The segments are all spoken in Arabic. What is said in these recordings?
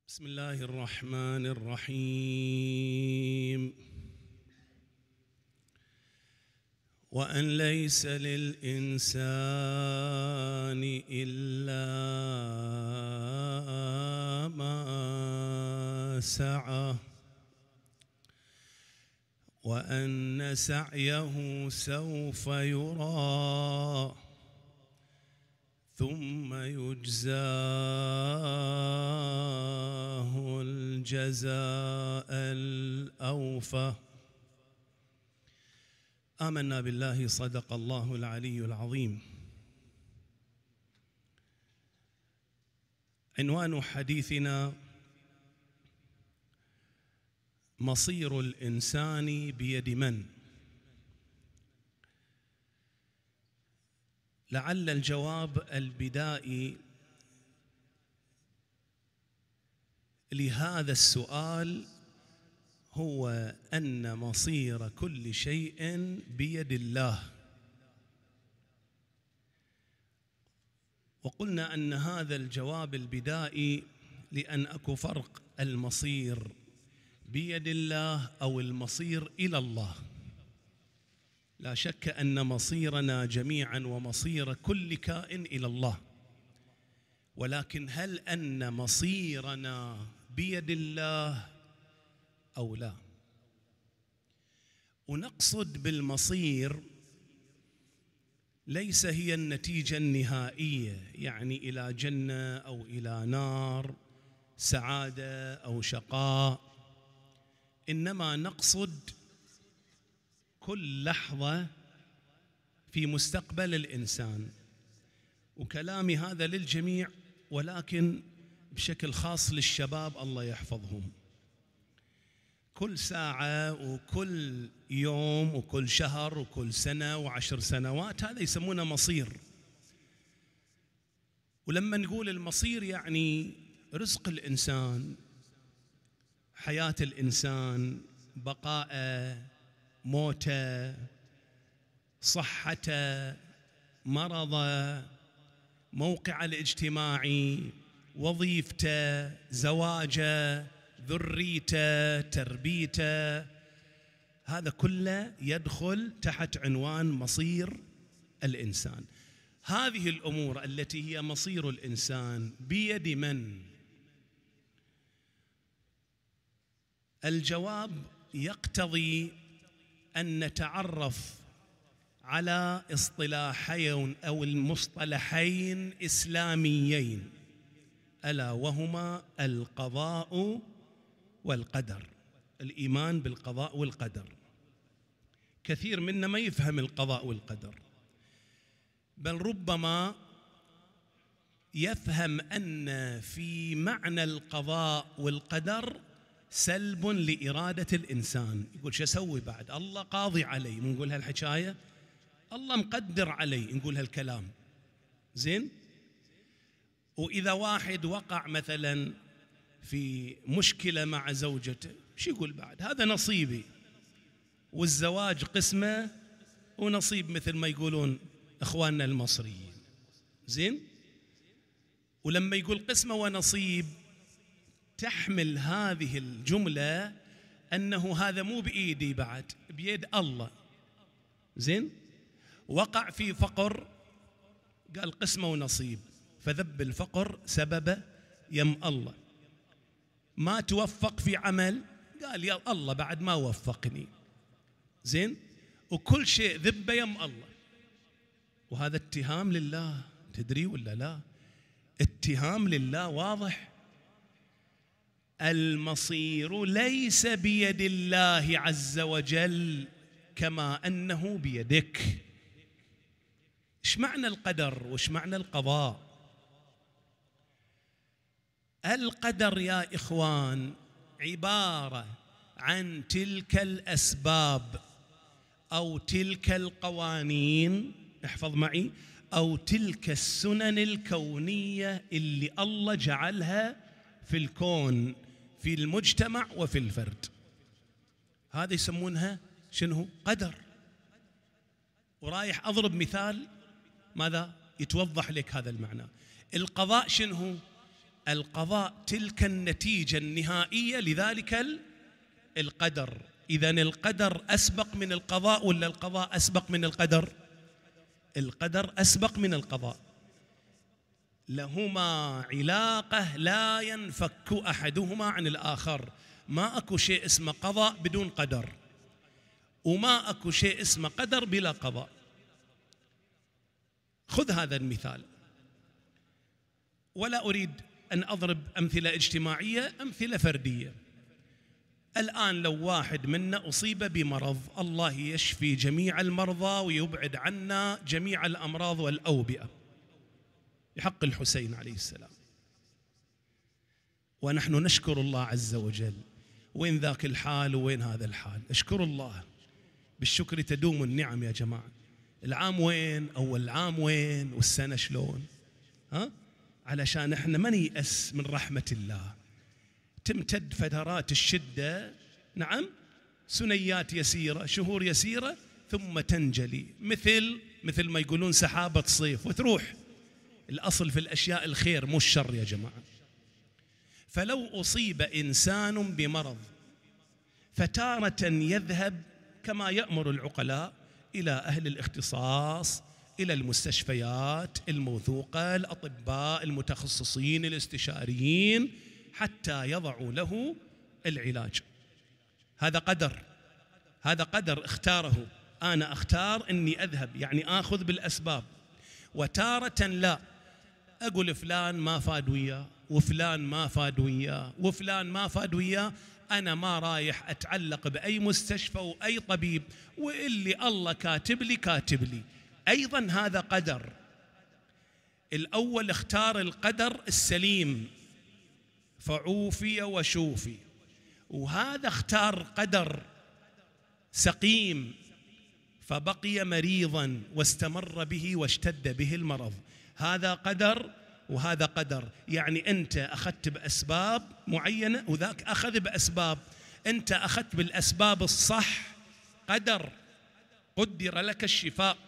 بسم الله الرحمن الرحيم. وأن ليس للإنسان إلا ما سعى وأن سعيه سوف يرى ثم يجزاه الجزاء الأوفى. آمنا بالله، صدق الله العلي العظيم. عنوان حديثنا: مصير الإنسان بيد من؟ لعل الجواب البدائي لهذا السؤال هو أن مصير كل شيء بيد الله. وقلنا أن هذا الجواب البدائي لأن أكو فرق المصير بيد الله أو المصير إلى الله. لا شك أن مصيرنا جميعا ومصير كل كائن إلى الله، ولكن هل أن مصيرنا بيد الله أو لا؟ ونقصد بالمصير ليس هي النتيجة النهائية، يعني إلى جنة أو إلى نار، سعادة أو شقاء، إنما نقصد كل لحظة في مستقبل الإنسان. وكلامي هذا للجميع، ولكن بشكل خاص للشباب الله يحفظهم. كل ساعة وكل يوم وكل شهر وكل سنة و10 سنوات هذا يسمونه مصير. ولما نقول المصير يعني رزق الإنسان، حياة الإنسان، بقاءه، موته، صحته، مرضه، موقعه الاجتماعي، وظيفته، زواجه، ذريته، تربيته، هذا كله يدخل تحت عنوان مصير الإنسان. هذه الأمور التي هي مصير الإنسان بيد من؟ الجواب يقتضي أن نتعرف على اصطلاحين أو المصطلحين إسلاميين، ألا وهما القضاء والقدر. الإيمان بالقضاء والقدر. كثير منا ما يفهم القضاء والقدر، بل ربما يفهم أن في معنى القضاء والقدر سلب لإرادة الإنسان. يقول شو أسوي بعد؟ الله قاضي علي، نقول هالحكاية. الله مقدر علي، نقول هالكلام. زين؟ وإذا واحد وقع مثلا في مشكلة مع زوجته، شو يقول بعد؟ هذا نصيبي، والزواج قسمة ونصيب، مثل ما يقولون إخواننا المصريين. زين؟ ولما يقول قسمة ونصيب تحمل هذه الجملة أنه هذا مو بإيدي، بعد بيد الله. زين؟ وقع في فقر، قال قسمة ونصيب، فذب الفقر سببه يم الله. ما توفق في عمل، قال يا الله بعد ما وفقني. زين؟ وكل شيء ذبه يم الله. وهذا اتهام لله، تدري ولا لا؟ اتهام لله واضح. المصير ليس بيد الله عز وجل كما أنه بيدك. إيش معنى القدر وإيش معنى القضاء؟ القدر يا إخوان عبارة عن تلك الأسباب أو تلك القوانين، احفظ معي، أو تلك السنن الكونية اللي الله جعلها في الكون، في المجتمع وفي الفرد. هذا يسمونها شنو؟ قدر. ورايح أضرب مثال ماذا يتوضح لك هذا المعنى. القضاء شنو؟ القضاء تلك النتيجة النهائية لذلك القدر. إذن القدر أسبق من القضاء ولا القضاء أسبق من القدر؟ القدر أسبق من القضاء. لهما علاقة لا ينفك أحدهما عن الآخر. ما أكو شيء اسمه قضاء بدون قدر، وما أكو شيء اسمه قدر بلا قضاء. خذ هذا المثال، ولا أريد أن أضرب أمثلة اجتماعية، أمثلة فردية. الآن لو واحد منا أصيب بمرض، الله يشفي جميع المرضى ويبعد عنا جميع الأمراض والأوبئة، بحق الحسين عليه السلام، ونحن نشكر الله عز وجل. وين ذاك الحال وين هذا الحال؟ اشكر الله، بالشكر تدوم النعم يا جماعة. العام وين؟ أول العام وين؟ والسنة شلون؟ علشان احنا ما نيأس من رحمة الله. تمتد فترات الشدة، نعم، سنيات يسيرة، شهور يسيرة، ثم تنجلي مثل ما يقولون سحابة صيف وتروح. الأصل في الأشياء الخير مو الشر يا جماعة. فلو أصيب إنسان بمرض فتارة يذهب كما يأمر العقلاء إلى أهل الاختصاص، إلى المستشفيات الموثوقة، الأطباء المتخصصين الاستشاريين، حتى يضعوا له العلاج. هذا قدر، هذا قدر اختاره. أنا أختار أني أذهب، يعني آخذ بالأسباب. وتارة لا، أقول فلان ما فاد وياه، وفلان ما فاد وياه، وفلان ما فاد وياه، أنا ما رايح أتعلق بأي مستشفى وأي طبيب، واللي الله كاتب لي كاتب لي. أيضا هذا قدر. الأول اختار القدر السليم فعوفي وشوفي، وهذا اختار قدر سقيم فبقي مريضا واستمر به واشتد به المرض. هذا قدر وهذا قدر، يعني أنت أخذت بأسباب معينة وذاك أخذ بأسباب. أنت أخذت بالأسباب الصح، قدر، قدر لك الشفاء،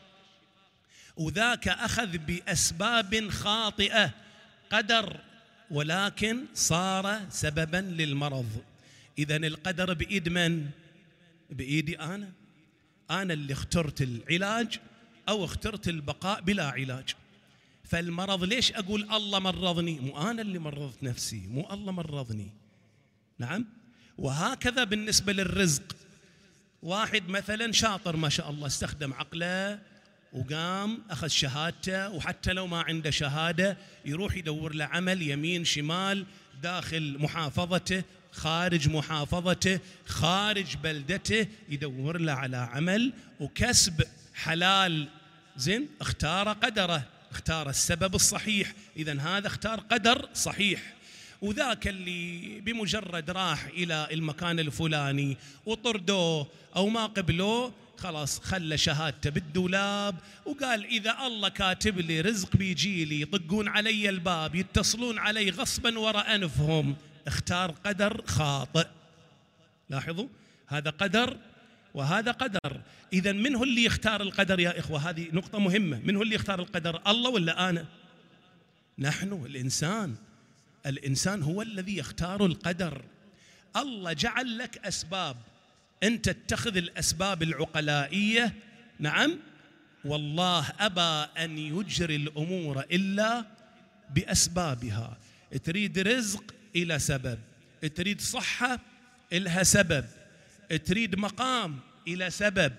وذاك أخذ بأسباب خاطئة، قدر، ولكن صار سببا للمرض. إذن القدر بإيد من؟ بإيدي أنا. أنا اللي اخترت العلاج أو اخترت البقاء بلا علاج. فالمرض ليش أقول الله مرضني؟ مو أنا اللي مرضت نفسي، مو الله مرضني. نعم. وهكذا بالنسبة للرزق. واحد مثلا شاطر ما شاء الله، استخدم عقله وقام أخذ شهادته، وحتى لو ما عنده شهادة يروح يدور له عمل يمين شمال، داخل محافظته، خارج محافظته، خارج بلدته، يدور له على عمل وكسب حلال. زين، اختار قدره، اختار السبب الصحيح. إذن هذا اختار قدر صحيح. وذاك اللي بمجرد راح إلى المكان الفلاني وطردوه أو ما قبلوه، خلاص خلى شهادته بالدولاب وقال إذا الله كاتب لي رزق بيجي لي، يطقون علي الباب، يتصلون علي غصبا وراء أنفهم. اختار قدر خاطئ. لاحظوا، هذا قدر وهذا قدر. إذن من هو اللي يختار القدر يا إخوة؟ هذه نقطة مهمة. من هو اللي يختار القدر، الله ولا أنا؟ نحن، الإنسان. الإنسان هو الذي يختار القدر. الله جعل لك أسباب، أنت تتخذ الأسباب العقلائية. نعم. والله أبى أن يجري الأمور إلا بأسبابها. تريد رزق إلى سبب، تريد صحة إلها سبب، تريد مقام إلى سبب،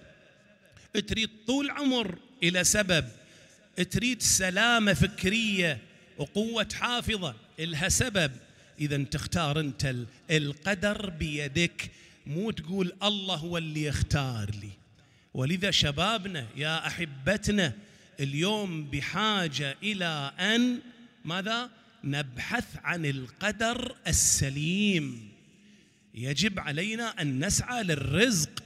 تريد طول عمر إلى سبب، تريد سلامة فكرية وقوة حافظة إلها سبب. إذن تختار أنت. القدر بيدك، مو تقول الله هو اللي يختار لي. ولذا شبابنا يا أحبتنا اليوم بحاجة إلى أن ماذا؟ نبحث عن القدر السليم. يجب علينا أن نسعى للرزق.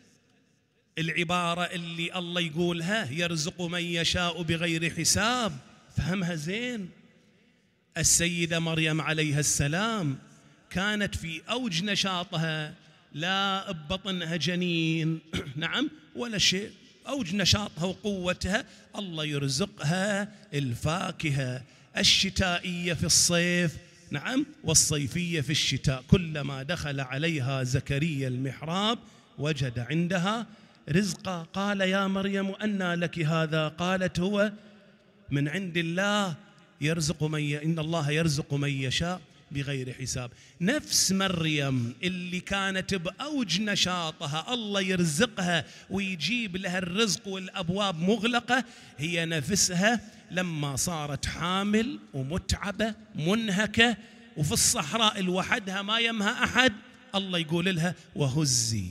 العبارة اللي الله يقولها يرزق من يشاء بغير حساب، فهمها زين. السيدة مريم عليها السلام كانت في أوج نشاطها، لا ببطنها جنين نعم ولا شيء، أوج نشاطها وقوتها الله يرزقها الفاكهة الشتائية في الصيف نعم، والصيفية في الشتاء، كلما دخل عليها زكريا المحراب وجد عندها رزقا. قال يا مريم أنى لك هذا؟ قالت هو من عند الله، إن الله يرزق من يشاء بغير حساب. نفس مريم اللي كانت بأوج نشاطها الله يرزقها ويجيب لها الرزق والأبواب مغلقة، هي نفسها لما صارت حامل ومتعبة منهكة وفي الصحراء لوحدها ما يمها أحد، الله يقول لها وهزي.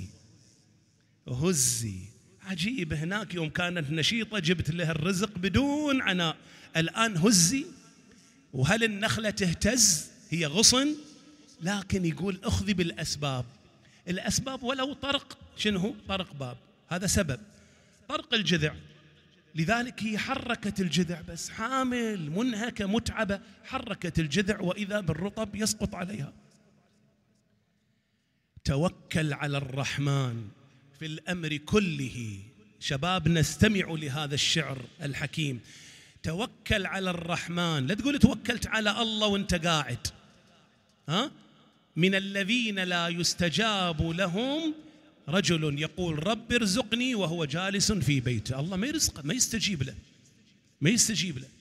عجيب، هناك يوم كانت نشيطة جبت لها الرزق بدون عناء، الآن هزي. وهل النخلة تهتز؟ هي غصن، لكن يقول اخذي بالأسباب. الأسباب ولو طرق، شنو طرق باب، هذا سبب طرق الجذع. لذلك هي حركت الجذع، بس حامل منهكة متعبة، حركت الجذع وإذا بالرطب يسقط عليها. توكل على الرحمن في الأمر كله. شباب نستمع لهذا الشعر الحكيم. توكل على الرحمن، لا تقول توكلت على الله وانت قاعد. من الذين لا يستجاب لهم رجل يقول رب ارزقني وهو جالس في بيته. الله ما يرزقه، ما يستجيب له.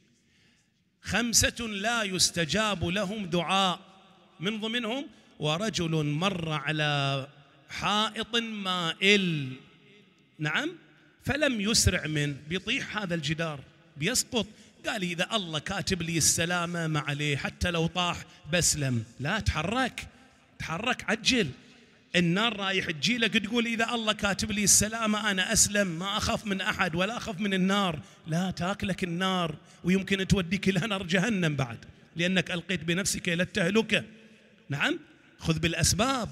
5 لا يستجاب لهم دعاء، من ضمنهم ورجل مر على حائط مائل، نعم، فلم يسرع منه، بيطيح هذا الجدار بيسقط. قال إذا الله كاتب لي السلامة ما عليه، حتى لو طاح بسلم. لا، تحرك عجل. النار رايح تجيلك تقول إذا الله كاتب لي السلامة أنا أسلم، ما أخاف من أحد ولا أخاف من النار. لا، تاكلك النار ويمكن توديك إلى نار جهنم بعد، لأنك ألقيت بنفسك إلى التهلكة. نعم، خذ بالأسباب.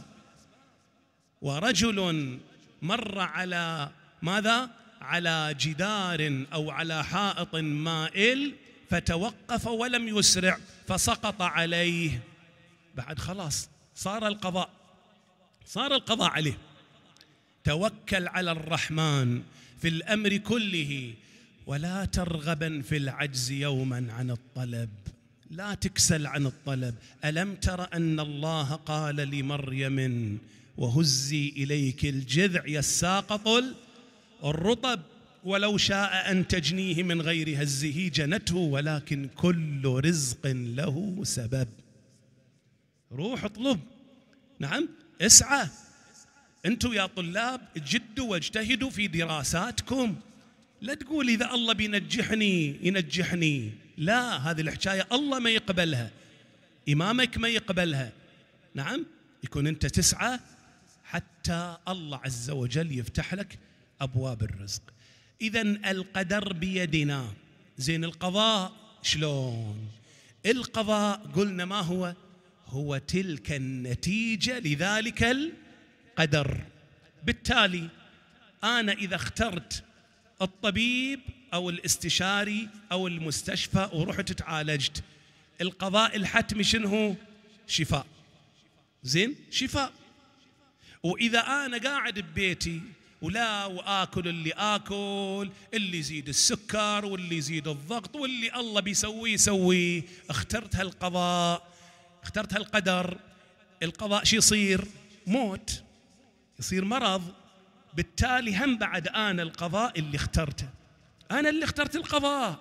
ورجل مر على ماذا؟ على جدار أو على حائط مائل فتوقف ولم يسرع فسقط عليه. بعد خلاص صار القضاء عليه. توكل على الرحمن في الأمر كله ولا ترغبا في العجز يوما عن الطلب. لا تكسل عن الطلب. ألم تر أن الله قال لمريم وهزي إليك الجذع يساقط الرطب ولو شاء أن تجنيه من غير هزه جنته ولكن كل رزق له سبب. روح اطلب، نعم، اسعى. أنتم يا طلاب جدوا واجتهدوا في دراساتكم. لا تقول إذا الله ينجحني. لا، هذه الحكاية الله ما يقبلها، إمامك ما يقبلها. نعم، يكون أنت تسعى حتى الله عز وجل يفتح لك أبواب الرزق. إذن القدر بيدنا. زين، القضاء شلون؟ القضاء قلنا ما هو تلك النتيجة لذلك القدر. بالتالي أنا إذا اخترت الطبيب أو الاستشاري أو المستشفى ورحت تعالجت، القضاء الحتمي شنو؟ شفاء. زين، شفاء. وإذا أنا قاعد ببيتي وآكل اللي يزيد السكر واللي يزيد الضغط واللي الله بيسويه، اخترت القدر. القضاء شو يصير؟ موت، يصير مرض. بالتالي هم بعد أنا القضاء اللي اخترته، أنا اللي اخترت القضاء.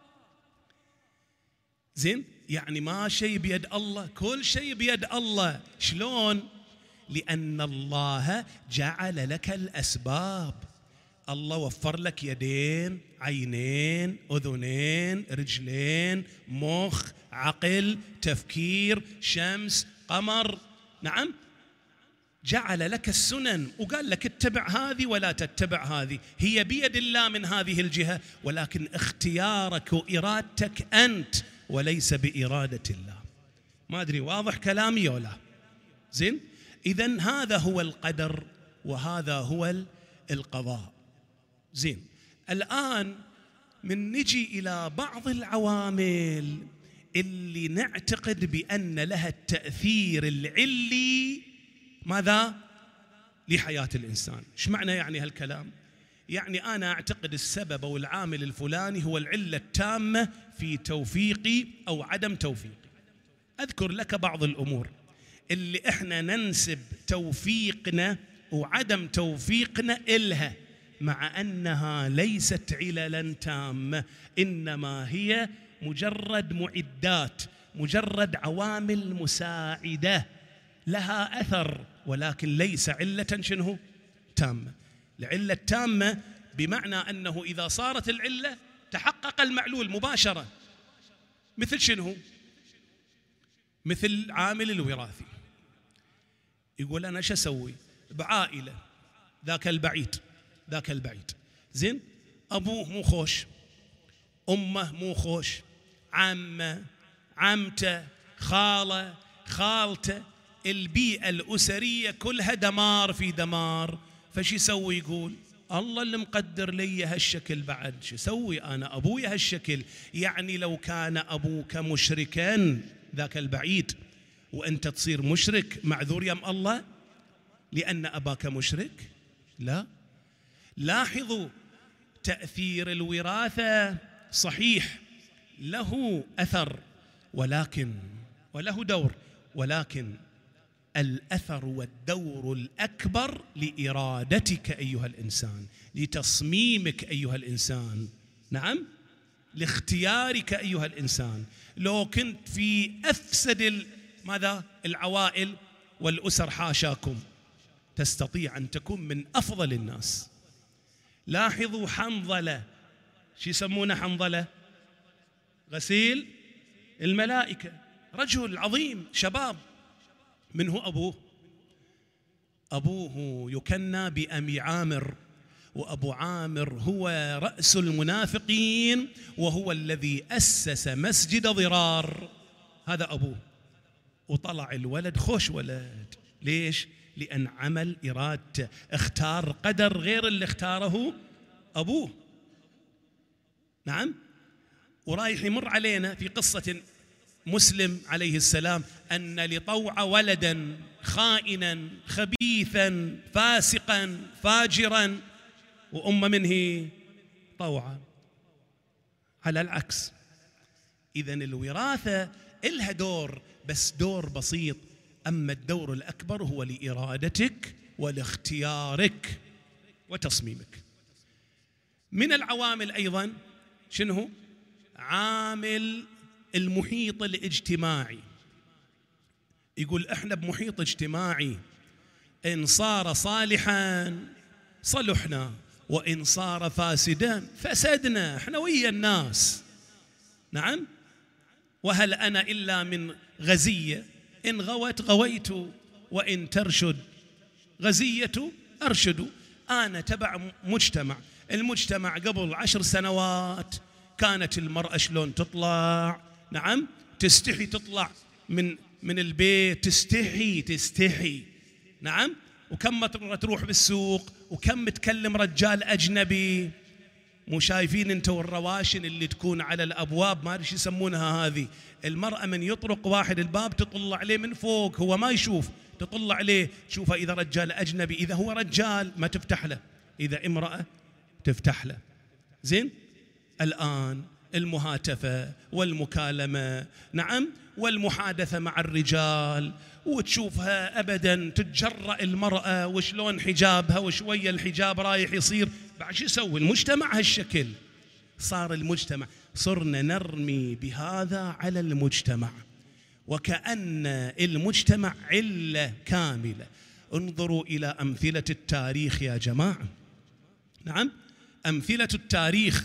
زين، يعني ما شيء بيد الله، كل شيء بيد الله. شلون؟ لأن الله جعل لك الأسباب. الله وفر لك يدين، عينين، أذنين، رجلين، مخ، عقل، تفكير، شمس، قمر. نعم، جعل لك السنن وقال لك اتبع هذه ولا تتبع هذه. هي بيد الله من هذه الجهة، ولكن اختيارك وإرادتك أنت وليس بإرادة الله. ما أدري واضح كلامي ولا لا؟ زين، إذن هذا هو القدر وهذا هو القضاء. زين، الآن من نجي إلى بعض العوامل اللي نعتقد بأن لها التأثير العلي ماذا؟ لحياة الإنسان. إيش معنى يعني هالكلام؟ يعني أنا أعتقد السبب أو العامل الفلاني هو العلة التامة في توفيقي أو عدم توفيقي. أذكر لك بعض الأمور اللي إحنا ننسب توفيقنا وعدم توفيقنا إلها، مع أنها ليست عللا تامة، إنما هي مجرد معدات، مجرد عوامل مساعدة لها أثر، ولكن ليس علة شنو؟ تامة. العلة التامة بمعنى أنه إذا صارت العلة تحقق المعلول مباشرة. مثل شنو؟ مثل عامل الوراثي. يقول أنا شو أسوي بعائلة ذاك البعيد زين، أبوه مو خوش، أمه مو خوش، عمه، عمته، خاله، خالته، البيئة الأسرية كلها دمار في دمار. فشي يسوي؟ يقول الله اللي مقدر لي هالشكل، بعد شو اسوي انا؟ ابوي هالشكل. يعني لو كان ابوك مشركا ذاك البعيد وانت تصير مشرك، معذور يم الله لان اباك مشرك؟ لا. لاحظوا تأثير الوراثة صحيح له أثر ولكن وله دور، ولكن الأثر والدور الأكبر لإرادتك أيها الإنسان، لتصميمك أيها الإنسان، نعم، لاختيارك أيها الإنسان. لو كنت في أفسد ماذا؟ العوائل والأسر حاشاكم، تستطيع أن تكون من أفضل الناس. لاحظوا حنظلة، شو يسمونه حنظلة؟ غسيل الملائكة، رجل عظيم شباب. من هو أبوه؟ أبوه يكنى بأبي عامر، وأبو عامر هو رأس المنافقين، وهو الذي أسس مسجد ضرار. هذا أبوه. وطلع الولد خوش ولد. ليش؟ لأن عمل إرادته، اختار قدر غير اللي اختاره أبوه. نعم. ورايح يمر علينا في قصة مسلم عليه السلام أن لطوع ولدا خائنا خبيثا فاسقا فاجرا، وأم منه طوعا. على العكس، إذن الوراثة إلها دور، بس دور بسيط، أما الدور الأكبر هو لإرادتك ولاختيارك وتصميمك. من العوامل أيضا شنو؟ عامل المحيط الاجتماعي. يقول احنا بمحيط اجتماعي، إن صار صالحا صلحنا، وإن صار فاسدا فسدنا، احنا ويا الناس. نعم. وهل أنا إلا من غزية، إن غوت غويت، وإن ترشد غزية أرشد. أنا تبع مجتمع. المجتمع قبل 10 سنوات كانت المرأة شلون تطلع؟ نعم، تستحي تطلع من البيت، تستحي. نعم. وكم مرة تروح بالسوق، وكم تكلم رجال أجنبي. مو شايفين انتوا الرواشن اللي تكون على الأبواب؟ ما أدري شو يسمونها هذه. المرأة من يطرق واحد الباب تطلع عليه من فوق، هو ما يشوف، تطلع عليه تشوفه. إذا رجال أجنبي، إذا هو رجال ما تفتح له، إذا امرأة تفتح له. زين. الآن المهاتفة والمكالمة، نعم، والمحادثة مع الرجال، وتشوفها أبدا تتجرأ المرأة وشلون حجابها، وشوية الحجاب رايح يصير. بعد شو يسوي المجتمع هالشكل؟ صار المجتمع، صرنا نرمي بهذا على المجتمع، وكأن المجتمع علة كاملة. انظروا إلى أمثلة التاريخ يا جماعة. نعم، أمثلة التاريخ.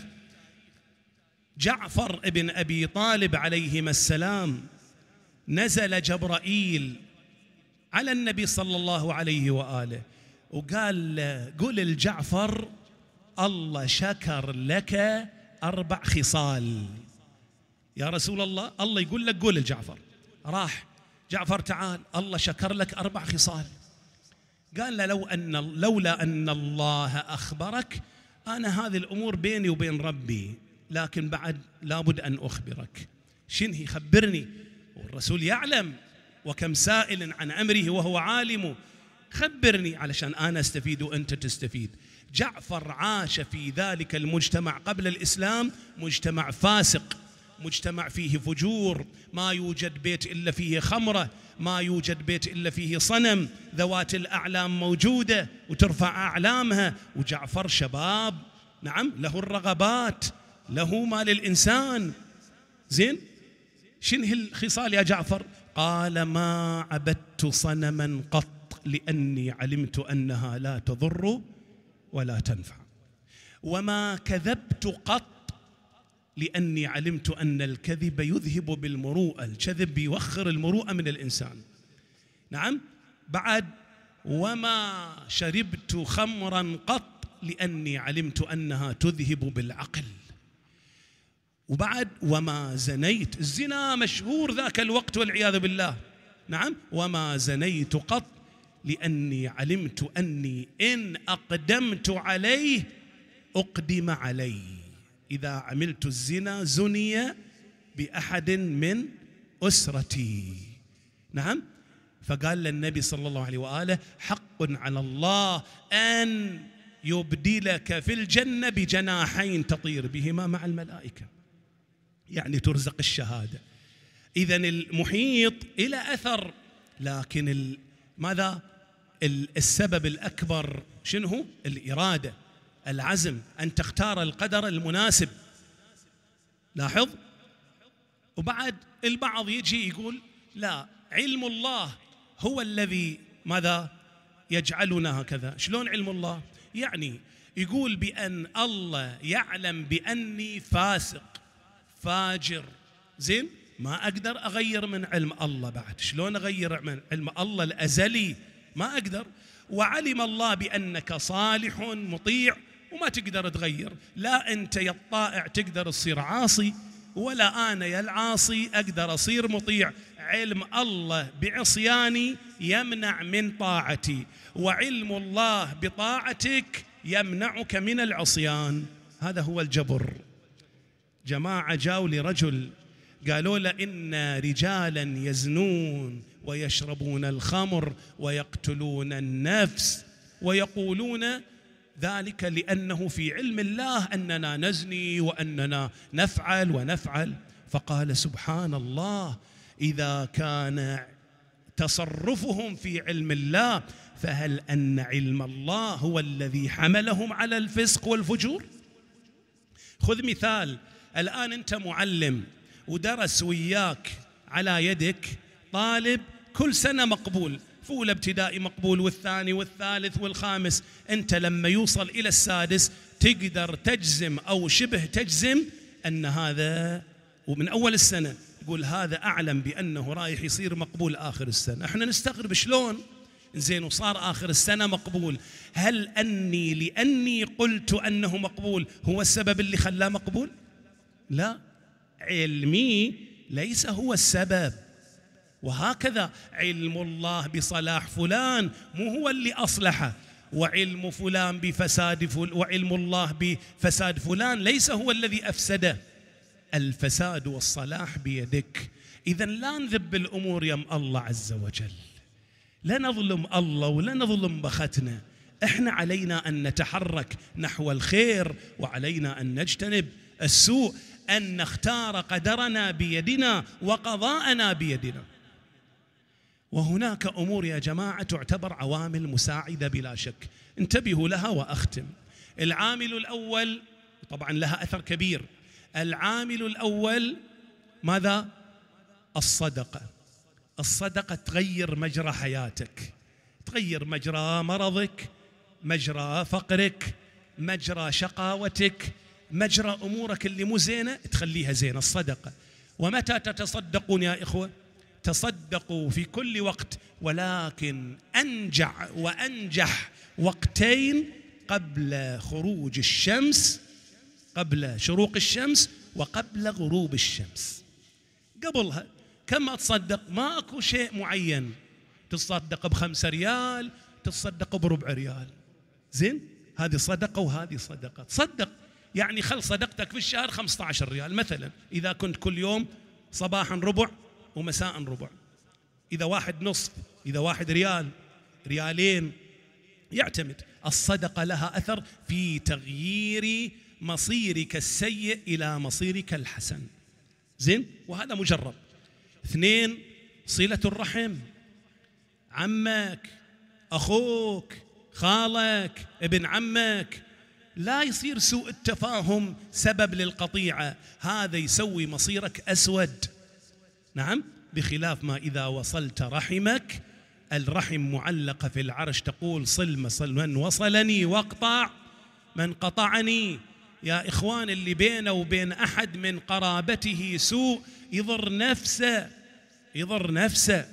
جعفر ابن أبي طالب عليهما السلام، نزل جبرائيل على النبي صلى الله عليه وآله وقال له: قل الجعفر الله شكر لك 4 خصال. يا رسول الله، الله يقول لك قول الجعفر. راح جعفر: تعال، الله شكر لك 4 خصال. قال له: لولا أن الله أخبرك، أنا هذه الأمور بيني وبين ربي، لكن بعد لابد أن أخبرك. شنهي؟ خبرني. والرسول يعلم، وكم سائل عن أمره وهو عالم. خبرني علشان أنا أستفيد وأنت تستفيد. جعفر عاش في ذلك المجتمع قبل الإسلام مجتمع فاسق، مجتمع فيه فجور، ما يوجد بيت إلا فيه خمرة، ما يوجد بيت إلا فيه صنم، ذوات الأعلام موجودة وترفع أعلامها، وجعفر شباب نعم له الرغبات، له ما للإنسان. زين، شنو الخصال يا جعفر؟ قال ما عبدت صنما قط لأني علمت أنها لا تضر ولا تنفع، وما كذبت قط لأني علمت أن الكذب يذهب بالمروءة، الكذب يوخر المروءة من الإنسان. نعم، بعد وما شربت خمرا قط لأني علمت أنها تذهب بالعقل. وبعد وما زنيت، الزنا مشهور ذاك الوقت والعياذ بالله. نعم، وما زنيت قط لأني علمت أني إن أقدمت عليه أقدم علي، إذا عملت الزنا زني بأحد من أسرتي. نعم، فقال للنبي صلى الله عليه وآله حق على الله أن يبدلك في الجنة بجناحين تطير بهما مع الملائكة، يعني ترزق الشهادة. إذن المحيط إلى أثر، لكن ماذا السبب الأكبر شنو هو؟ الإرادة، العزم، أن تختار القدر المناسب. لاحظ. وبعد البعض يجي يقول لا، علم الله هو الذي ماذا يجعلنا هكذا. شلون علم الله؟ يعني يقول بأن الله يعلم بأني فاسق فاجر، زين، ما أقدر أغير من علم الله. بعد شلون أغير من علم الله الأزلي؟ ما أقدر. وعلم الله بأنك صالح مطيع وما تقدر تغير، لا أنت يا الطائع تقدر تصير عاصي، ولا أنا يا العاصي أقدر أصير مطيع. علم الله بعصياني يمنع من طاعتي، وعلم الله بطاعتك يمنعك من العصيان. هذا هو الجبر. جماعة جاءوا لرجل قالوا له إن رجالا يزنون ويشربون الخمر ويقتلون النفس، ويقولون ذلك لأنه في علم الله أننا نزني وأننا نفعل ونفعل. فقال سبحان الله، إذا كان تصرفهم في علم الله فهل أن علم الله هو الذي حملهم على الفسق والفجور؟ خذ مثال، الآن أنت معلم ودرس وياك على يدك طالب كل سنة مقبول، في أولى ابتدائي مقبول والثاني والثالث والخامس، أنت لما يوصل إلى السادس تقدر تجزم أو شبه تجزم أن هذا، ومن أول السنة تقول هذا أعلم بأنه رايح يصير مقبول آخر السنة. احنا نستغرب شلون زين وصار آخر السنة مقبول. هل أني لأني قلت أنه مقبول هو السبب اللي خلاه مقبول؟ لا، علمي ليس هو السبب. وهكذا علم الله بصلاح فلان مو هو اللي أصلحه، وعلم فلان بفساد وعلم الله بفساد فلان ليس هو الذي أفسده. الفساد والصلاح بيدك. إذن لا نذب الأمور يم الله عز وجل، لا نظلم الله ولا نظلم بختنا. احنا علينا أن نتحرك نحو الخير، وعلينا أن نجتنب السوء، أن نختار قدرنا بيدنا وقضاءنا بيدنا. وهناك أمور يا جماعة تعتبر عوامل مساعدة بلا شك، انتبهوا لها وأختم. العامل الأول طبعا لها أثر كبير. العامل الأول ماذا؟ الصدقة. الصدقة تغير مجرى حياتك، تغير مجرى مرضك، مجرى فقرك، مجرى شقاوتك، مجرى أمورك اللي مو زينة تخليها زينة. الصدقة. ومتى تتصدقون يا إخوة؟ تصدقوا في كل وقت، ولكن أنجع وأنجح وقتين قبل خروج الشمس، قبل شروق الشمس وقبل غروب الشمس. قبلها كم تصدق؟ ما أكو شيء معين، تصدق ب5 ريال، تصدق ب4 ريال، زين، هذه صدقة وهذه صدقة. تصدق يعني خل صدقتك في الشهر 15 ريال مثلا، إذا كنت كل يوم صباحا ربع ومساء ربع، إذا 1 نصف، إذا 1 ريال، ريالين، يعتمد. الصدقة لها أثر في تغيير مصيرك السيء إلى مصيرك الحسن. زين، وهذا مجرب. 2 صلة الرحم، عمك، أخوك، خالك، ابن عمك، لا يصير سوء التفاهم سبب للقطيعة، هذا يسوي مصيرك أسود. نعم، بخلاف ما إذا وصلت رحمك، الرحم معلقة في العرش تقول صل من وصلني واقطع من قطعني. يا إخوان، اللي بينه وبين أحد من قرابته سوء يضر نفسه.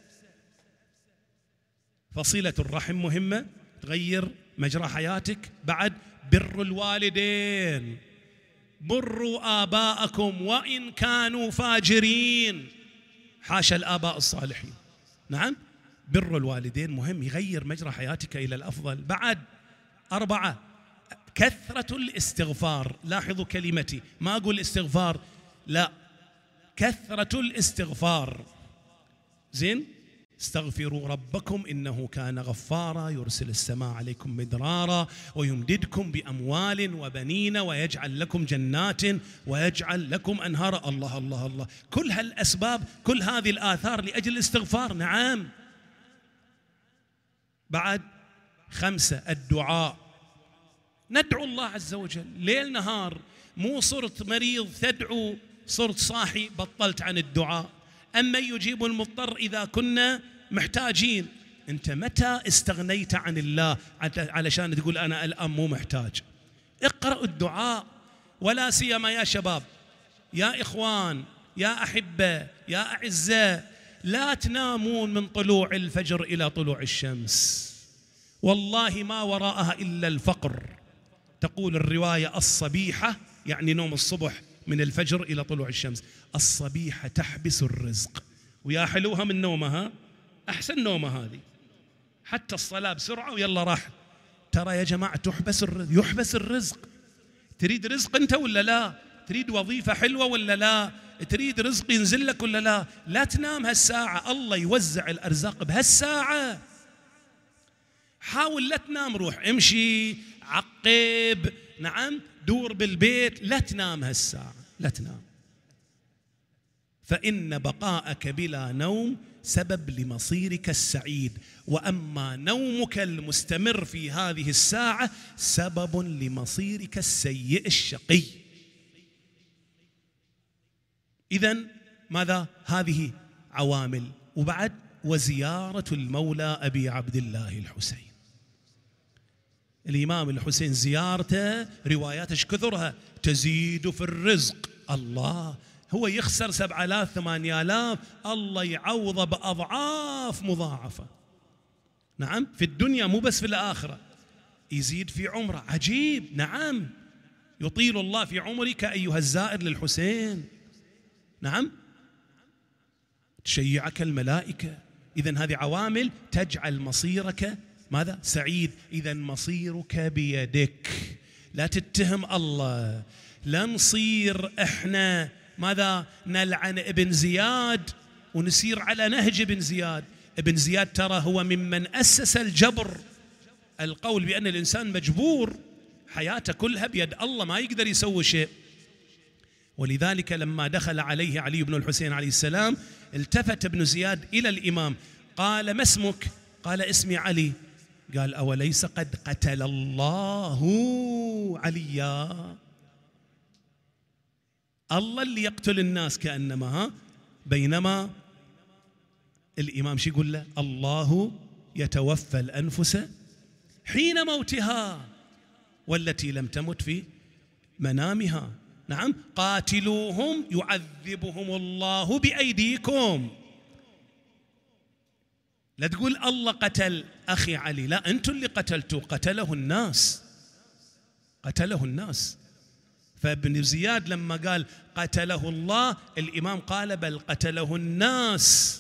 فصلة الرحم مهمة، تغير مجرى حياتك. بعد بر الوالدين، بروا آباءكم وإن كانوا فاجرين، حاشا الآباء الصالحين. نعم، بر الوالدين مهم، يغير مجرى حياتك إلى الأفضل. بعد 4 كثرة الاستغفار. لاحظوا كلمتي، ما أقول استغفار، لا، كثرة الاستغفار. زين، استغفروا ربكم إنه كان غفارا يرسل السماء عليكم مدرارا ويمددكم بأموال وبنين ويجعل لكم جنات ويجعل لكم أنهارا. الله الله الله، كل هالأسباب، كل هذه الآثار لأجل الاستغفار. نعم. بعد 5 الدعاء، ندعو الله عز وجل ليل نهار، مو صرت مريض تدعو، صرت صاحي بطلت عن الدعاء. أما يجيب المضطر إذا كنا محتاجين. أنت متى استغنيت عن الله علشان تقول أنا الآن مو محتاج؟ اقرأوا الدعاء، ولا سيما يا شباب، يا إخوان، يا أحبة، يا أعزاء، لا تنامون من طلوع الفجر إلى طلوع الشمس، والله ما وراءها إلا الفقر. تقول الرواية الصبيحة، يعني نوم الصبح من الفجر إلى طلوع الشمس، الصبيحة تحبس الرزق. ويا حلوها من نومها، أحسن نومة هذه، حتى الصلاة بسرعة ويلا راح. ترى يا جماعة يحبس الرزق. تريد رزق أنت ولا لا؟ تريد وظيفة حلوة ولا لا؟ تريد رزق ينزل لك ولا لا؟ لا تنام هالساعة، الله يوزع الأرزاق بهالساعة. حاول لا تنام، روح امشي، عقب، نعم، دور بالبيت، لا تنام هالساعة، لا تنام. فإن بقاءك بلا نوم سبب لمصيرك السعيد، وأما نومك المستمر في هذه الساعة سبب لمصيرك السيء الشقي. إذن ماذا؟ هذه عوامل. وبعد وزيارة المولى أبي عبد الله الحسين. الإمام الحسين زيارته روايات ايش كثرها، تزيد في الرزق. الله، هو يخسر 7000 8000، الله يعوضه بأضعاف مضاعفة. نعم، في الدنيا مو بس في الآخرة، يزيد في عمره. عجيب. نعم، يطيل الله في عمرك أيها الزائر للحسين. نعم، تشيعك الملائكة. إذن هذه عوامل تجعل مصيرك ماذا؟ سعيد. إذن مصيرك بيدك، لا تتهم الله. لا نصير إحنا ماذا؟ نلعن ابن زياد ونسير على نهج ابن زياد. ابن زياد ترى هو ممن أسس الجبر، القول بأن الإنسان مجبور، حياته كلها بيد الله، ما يقدر يسوي شيء. ولذلك لما دخل عليه علي بن الحسين عليه السلام، التفت ابن زياد إلى الإمام قال: ما اسمك؟ قال: اسمي علي. قال: أوليس قد قتل الله عليا؟ الله اللي يقتل الناس كأنما، بينما الإمام شو يقول له؟ الله يتوفى الأنفس حين موتها والتي لم تمت في منامها. نعم، قاتلوهم يعذبهم الله بأيديكم. لا تقول الله قتل أخي علي، لا، أنتم اللي قتلتوا، قتله الناس، قتله الناس. فابن زياد لما قال قتله الله، الإمام قال بل قتله الناس.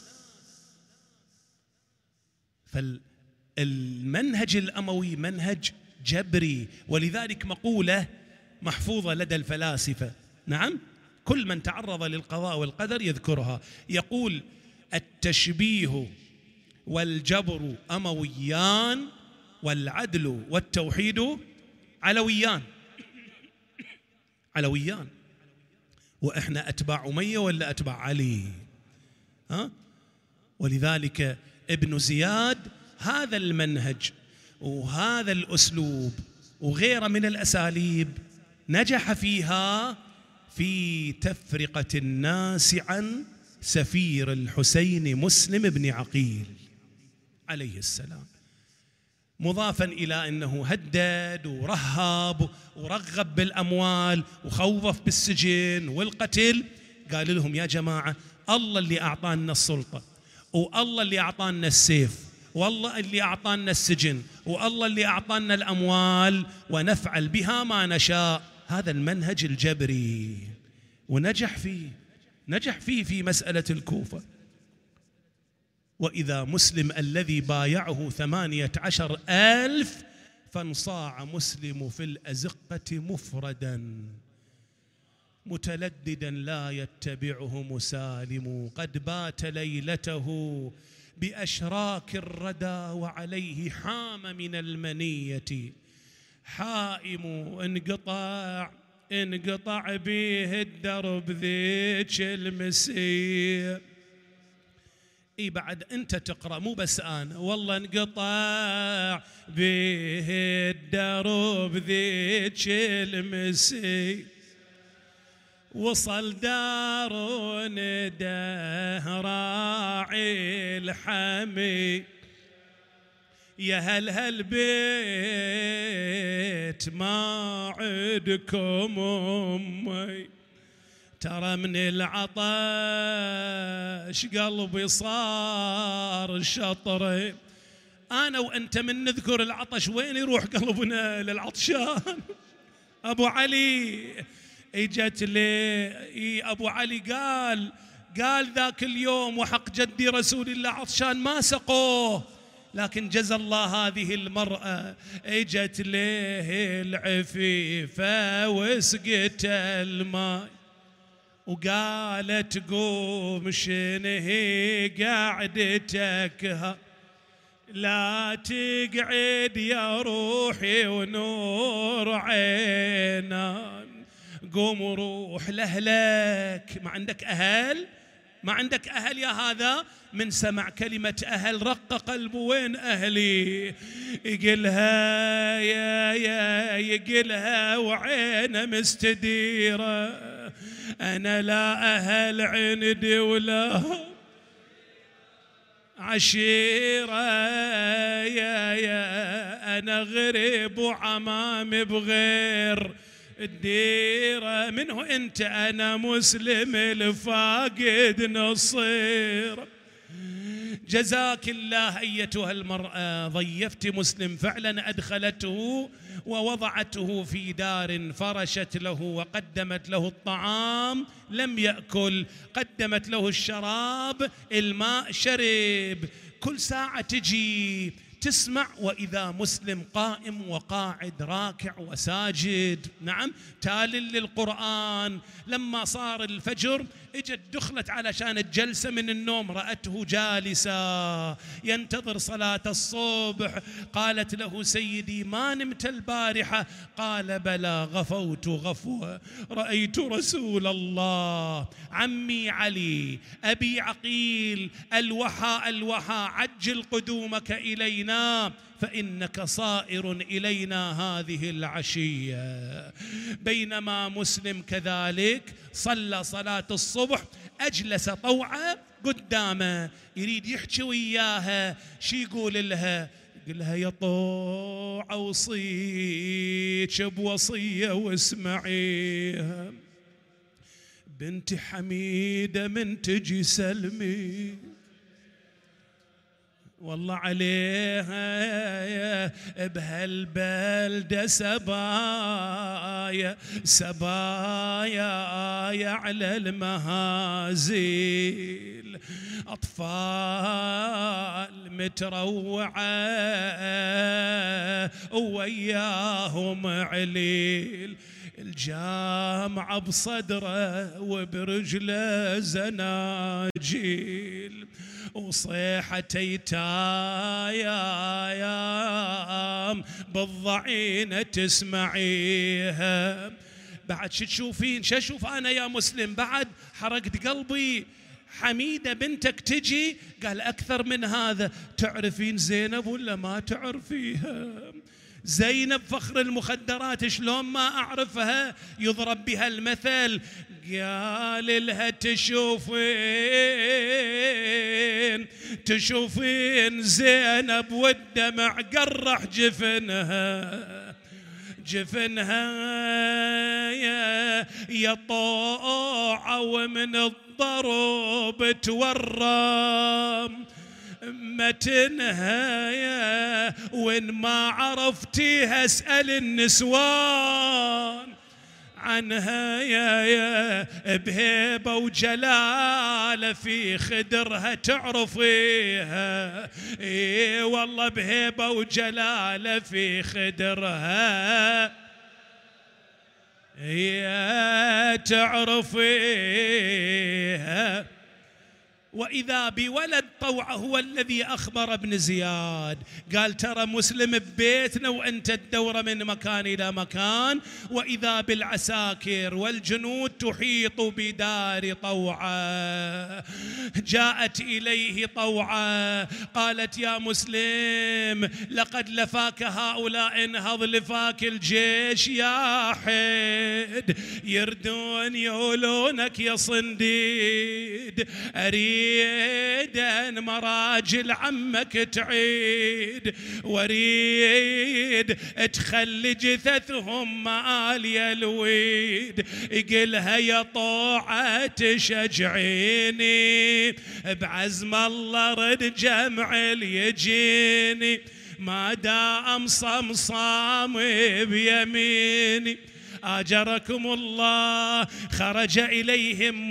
فالمنهج الأموي منهج جبري، ولذلك مقولة محفوظة لدى الفلاسفة، نعم، كل من تعرض للقضاء والقدر يذكرها، يقول: التشبيه والجبر أمويان والعدل والتوحيد علويان. علويان. وإحنا أتباع أمية ولا أتباع علي؟ ولذلك ابن زياد هذا المنهج وهذا الأسلوب وغيره من الأساليب نجح فيها في تفرقة الناس عن سفير الحسين مسلم بن عقيل عليه السلام، مضافا إلى أنه هدد ورهب ورغب بالأموال وخوف بالسجن والقتل. قال لهم يا جماعة، الله اللي أعطانا السلطة، والله اللي أعطانا السيف، والله اللي أعطانا السجن، والله اللي أعطانا الأموال، ونفعل بها ما نشاء. هذا المنهج الجبري، ونجح فيه في مسألة الكوفة. وإذا مسلم الذي بايعه 18,000 فانصاع مسلم في الأزقة مفردا متلددا لا يتبعه مسالم، قد بات ليلته بأشراك الردى وعليه حام من المنية حائم، انقطع به الدرب ذيك المسير. اي بعد انت تقرأ مو بس انا، والله انقطع به الدرب ذيك المسير، وصل دار راعي الحمي، يا هل بيت ما عندكم امي، ترى من العطش قلبي صار شطري. انا وانت من نذكر العطش وين يروح قلبنا للعطشان؟ ابو علي اجت لي ابو علي قال ذاك اليوم وحق جدي رسول الله عطشان ما سقوه، لكن جزى الله هذه المرأة اجت له العفيفة وسقت الماء، وقالت قوم شنهي قعدتك، لا تقعد يا روحي ونور عينان، قوم روح لأهلك. ما عندك أهل؟ ما عندك أهل يا هذا؟ من سمع كلمة أهل رق قلبه، وين أهلي؟ يقلها يقلها وعينه مستديرة، أنا لا أهل عندي ولا عشيرة، يا أنا غريب وعمامي بغير الديرة، منه أنت؟ أنا مسلم الفاقد نصير. جزاك الله أيتها المرأة، ضيفت مسلم فعلا، أدخلته ووضعته في دار، فرشت له وقدمت له الطعام لم يأكل، قدمت له الشراب الماء شرب، كل ساعة تجي تسمع وإذا مسلم قائم وقاعد راكع وساجد، نعم تال للقرآن. لما صار الفجر اجت دخلت علشان الجلسة من النوم، رأته جالسا ينتظر صلاة الصبح، قالت له سيدي ما نمت البارحة؟ قال بلى غفوت غفوة، رأيت رسول الله عمي علي أبي عقيل الوحى عجل قدومك إلينا فإنك صائر إلينا هذه العشية. بينما مسلم كذلك صلى صلاة الصبح، أجلس طوعة قدامه يريد يحكي وياها، شي يقول لها؟ يقول لها يا طوع أوصيك بوصية واسمعيها، بنت حميدة من تجي سلمي والله عليها بهالبلدة سبايا على المهازيل، أطفال متروعة وياهم عليل، الجامعة بصدره وبرجله زناجيل، وصيحة ايتام بالضعينة تسمعيها، بعد شو تشوفين؟ شو أشوف أنا يا مسلم؟ بعد حرقت قلبي. حميدة بنتك تجي، قال أكثر من هذا، تعرفين زينب ولا ما تعرفيها؟ زينب فخر المخدرات، شلون ما أعرفها؟ يضرب بها المثل. قال لها تشوفين زينب والدمع قرح جفنها يا طوعة، ومن الضرب تورم متنها، وإن ما عرفتيها اسأل النسوان عنها يا بهيبة وجلالة في خدرها تعرفيها. اي والله بهيبة وجلالة في خدرها يا تعرفيها. وإذا بولد طوعة هو الذي أخبر ابن زياد، قال ترى مسلم ببيتنا وأنت تدور من مكان إلى مكان، وإذا بالعساكر والجنود تحيط بدار طوعة. جاءت إليه طوعة قالت يا مسلم لقد لفاك هؤلاء، انهض لفاك الجيش يا حيد، يردون يولونك يا صنديد، أريد أن مراجل عمك تعيد، واريد تخلي جثثهم مالي الويد. يقلها يا طوعة تشجعيني، بعزم الله رد جمع يجيني، ما دام صمصام بيميني. آجركم الله. خرج إليهم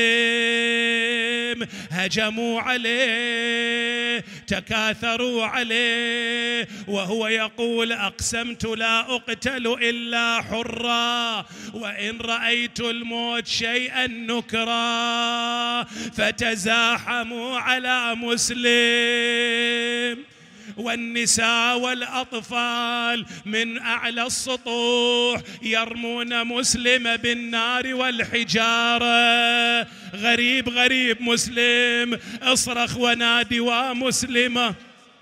مسلم، هجموا عليه تكاثروا عليه، وهو يقول أقسمت لا أقتل إلا حرا، وإن رأيت الموت شيئا نكرا. فتزاحموا على مسلم، والنساء والأطفال من أعلى السطوح يرمون مسلم بالنار والحجارة. غريب غريب مسلم، اصرخ ونادي ومسلمة.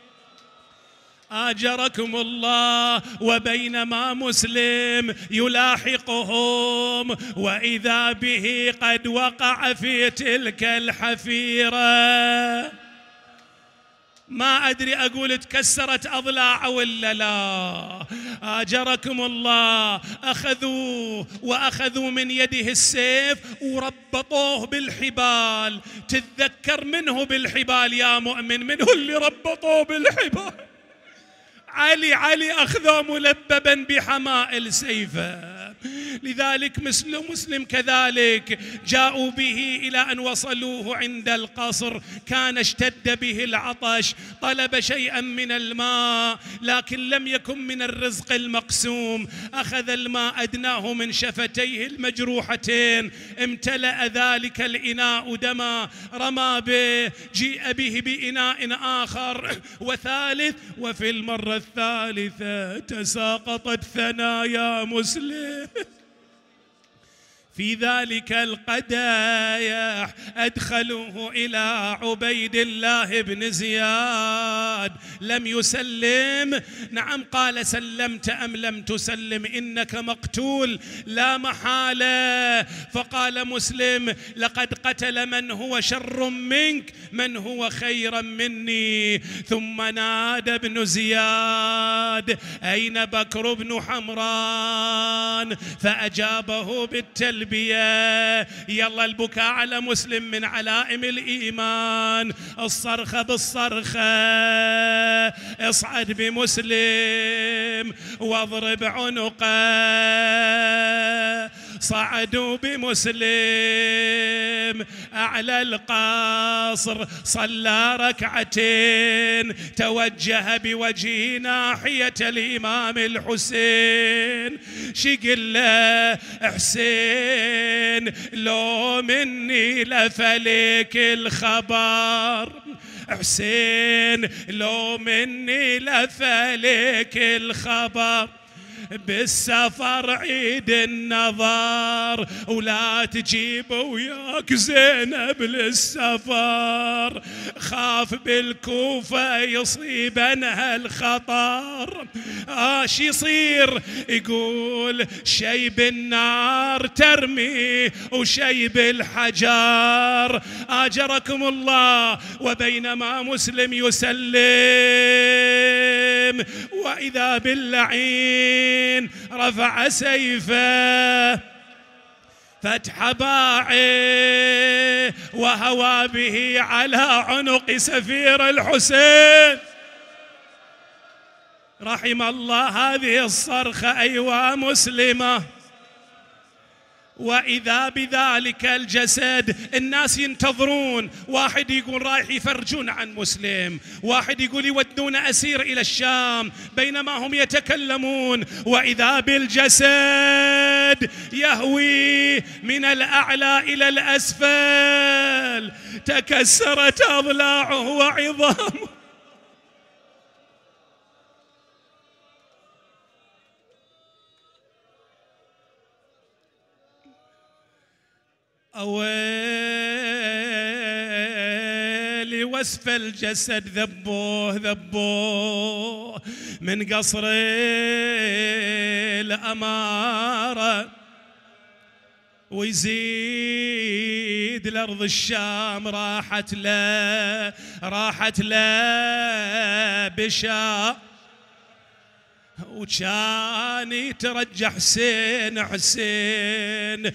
آجركم الله. وبينما مسلم يلاحقهم، وإذا به قد وقع في تلك الحفيرة. ما أدري أقول تكسرت أضلاعه ولا لا. آجركم الله. وأخذوا من يده السيف وربطوه بالحبال. تتذكر منه بالحبال يا مؤمن؟ منه اللي ربطوه بالحبال؟ علي أخذوا ملببا بحمائل سيفه. لذلك مسلم كذلك جاءوا به إلى أن وصلوه عند القصر. كان اشتد به العطش، طلب شيئا من الماء لكن لم يكن من الرزق المقسوم. أخذ الماء أدناه من شفتيه المجروحتين، امتلأ ذلك الإناء دما، رمى به. جيء به بإناء آخر وثالث، وفي المرة الثالثة تساقطت ثنايا مسلم. في ذلك القدايح أدخلوه إلى عبيد الله بن زياد. لم يسلم. نعم قال سلمت أم لم تسلم؟ إنك مقتول لا محالة. فقال مسلم لقد قتل من هو شر منك، من هو خيرا مني. ثم نادى ابن زياد أين بكر بن حمران؟ فأجابه بالتلبية. يلا البكاء على مسلم من علائم الإيمان. الصرخة بالصرخة، اصعد بمسلم واضرب عنقه. صعدوا بمسلم أعلى القصر، صلى ركعتين، توجه بوجهه ناحية الإمام الحسين. شقل له حسين لو مني لفلك الخبر، حسين لو مني لفلك الخبر. بالسفر عيد النظر، ولا تجيب وياك زينب للسفر، خاف بالكوفة يصيبنها الخطر. شي يصير؟ يقول شي بالنار ترمي وشي بالحجر. آجركم الله. وبينما مسلم يسلم وإذا باللعين رفع سيفه فتح باعه وهوى به على عنق سفير الحسين. رحم الله هذه الصرخة أيها مسلمة. وإذا بذلك الجسد الناس ينتظرون، واحد يقول رايح يفرجون عن مسلم، واحد يقول يودون أسير إلى الشام، بينما هم يتكلمون وإذا بالجسد يهوي من الأعلى إلى الأسفل، تكسرت أضلاعه وعظامه. أويلي واسفل الجسد ذبوه من قصر الأمارة، ويزيد لأرض الشام راحت له بشا، وكان يترجى حسين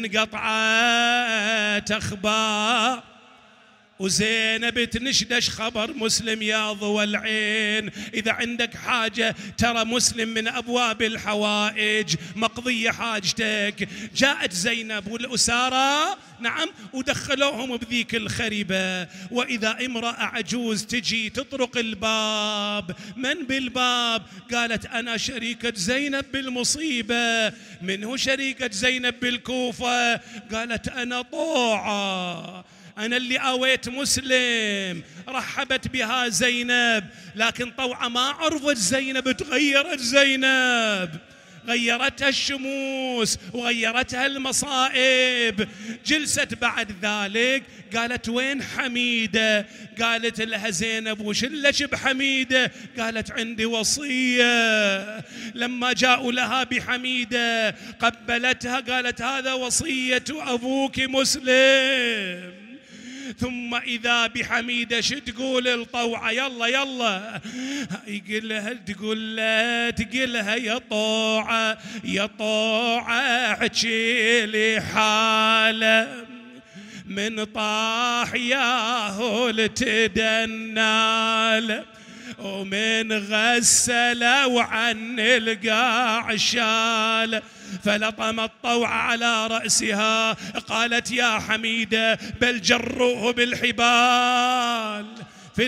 وانقطعت أخبار، وزينب تنشدش خبر مسلم يا ضوى العين. إذا عندك حاجة ترى مسلم من أبواب الحوائج، مقضية حاجتك. جاءت زينب والأسارة نعم ودخلوهم بذيك الخريبة، وإذا امرأة عجوز تجي تطرق الباب. من بالباب؟ قالت أنا شريكة زينب بالمصيبة. من هو شريكة زينب بالكوفة؟ قالت أنا طوعة، أنا اللي آويت مسلم. رحبت بها زينب، لكن طوعة ما عرفت زينب، تغيرت زينب، غيرتها الشموس وغيرتها المصائب. جلست بعد ذلك قالت وين حميدة؟ قالت لها زينب وش لك بحميدة؟ قالت عندي وصية. لما جاءوا لها بحميدة قبلتها، قالت هذا وصية أبوك مسلم. ثم إذا بحميدة شو تقول الطوعة؟ يلا يلا تقول لها يا طوعة احكي لي حالة من طاح ياهو لتدنال، ومن غسل وعن القاع شال. فلطم الطوع على رأسها، قالت يا حميدة بل جروه بالحبال في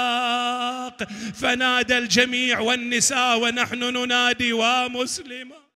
الأسواق. فنادى الجميع والنساء ونحن ننادي ومسلمة.